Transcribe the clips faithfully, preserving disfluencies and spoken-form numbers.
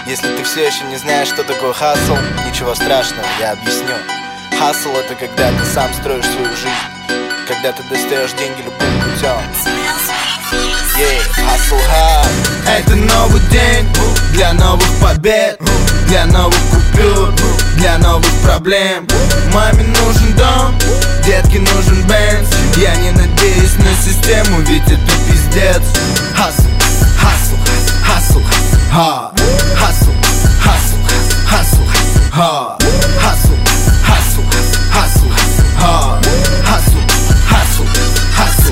Если ты все еще не знаешь, что такое хасл, ничего страшного, я объясню. Хасл — это когда ты сам строишь свою жизнь, когда ты достаешь деньги любым путем. Yeah, hustle hard. Это новый день для новых побед, для новых купюр, для новых проблем. Маме нужен дом, детке нужен бенз. Я не надеюсь на систему, ведь это пиздец. Hustle, hustle, hustle, hard. Hustle, hustle, hustle, hard. Hustle, hustle, hustle, hard. Hustle, hustle, hustle.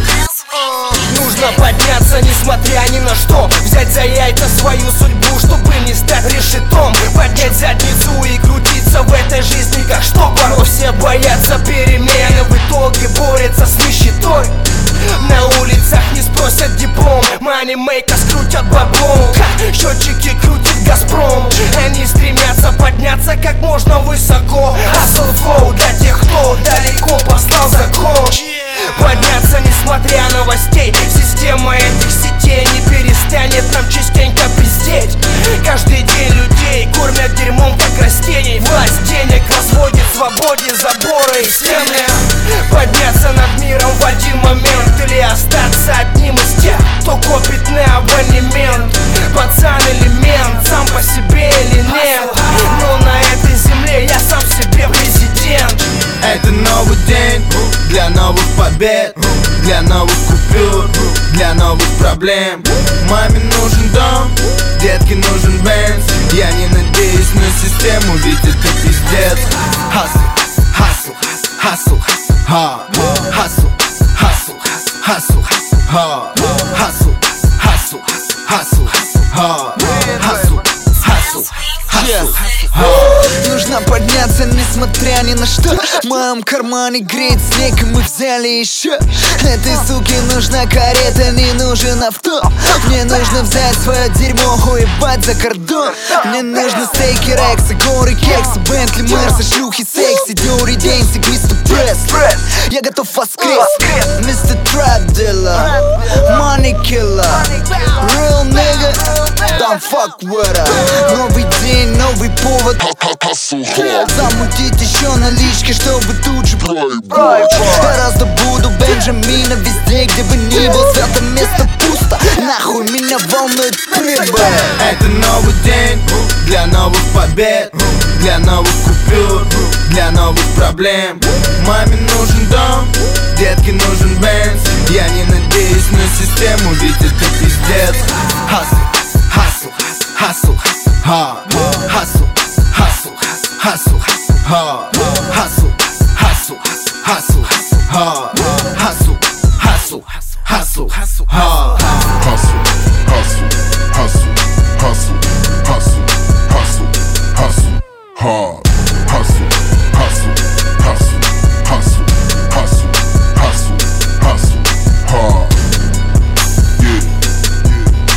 Нужно подняться, несмотря ни на что. Взять за яйца свою судьбу, чтобы не стать решетом. Поднять задницу и крутиться в этой жизни как штопор. Но все боятся перемены, в итоге борются с нищетой. На улицах не спросят диплом, манимейкерс крутят баблом. Счетчики крутит Газпром. Они стремятся подняться как можно высоко. Hustle flow для тех, кто далеко послал закон. Подняться несмотря на новостей. Система этих сетей не перестанет нам частенько пиздеть. Каждый день людей кормят дерьмом как растений. Власть денег возводит свободе заборы и стены. Подняться над миром в один момент или остаться одним из тех, кто копит на абонемент. Пацан или мент, сам по себе или нет, но на этой земле я сам себе президент. Это новый день для новых побед, для новых купюр, для новых проблем. Маме нужен дом, детке нужен бенз. Я не надеюсь на систему, ведь это пиздец. Hustle, hustle, hustle, hard. Hustle, hustle, hustle, hard. Hustle, hustle, hustle, hard. Hustle, hustle, hustle, hard. Нужно подняться, несмотря ни на что. В моем кармане греет снег, и мы взяли еще. Этой суке нужна карета, не нужен авто. Мне нужно взять свое дерьмо, уебать за кордон. Мне нужны стейки, рексы, горы, кексы, Бентли, Мерсы, шлюхи, секси, Дюри, Денсик, мистер Пресс. Я готов воскрес, мистер Трап Дилла, Money Killer, Real nigga, don't fuck with her. Новый день, новый повод замутить еще налички, чтобы тут же гораздо буду Бенджамина везде, где бы ни был. Свято место пусто, нахуй меня волнует прибыль. Это новый день для новых побед, для новых купюр, для новых проблем. Маме нужен дом, детке нужен бенз. Я не надеюсь на систему, ведь это пиздец. Hustle, hustle, hustle, hard. Hustle, hustle, hustle, hard. Hustle, hustle, hustle, hard.